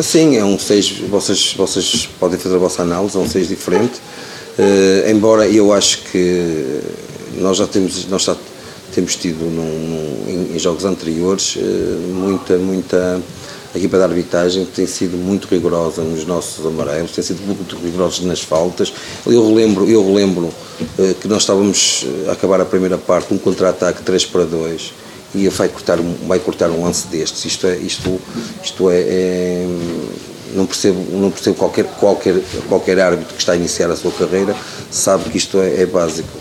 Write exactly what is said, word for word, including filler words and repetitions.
Sim, é um seis, vocês, vocês podem fazer a vossa análise, é um seis diferente, uh, embora eu acho que nós já temos, nós já temos tido num, num, em, em jogos anteriores uh, muita, muita a equipa de arbitragem que tem sido muito rigorosa nos nossos amarelos, tem sido muito rigorosa nas faltas. Eu relembro, eu relembro uh, que nós estávamos a acabar a primeira parte, um contra-ataque três para dois, e vai cortar, vai cortar um lance destes. Isto é, isto, isto é, é não percebo, não percebo qualquer, qualquer, qualquer árbitro que está a iniciar a sua carreira sabe que isto é, é básico.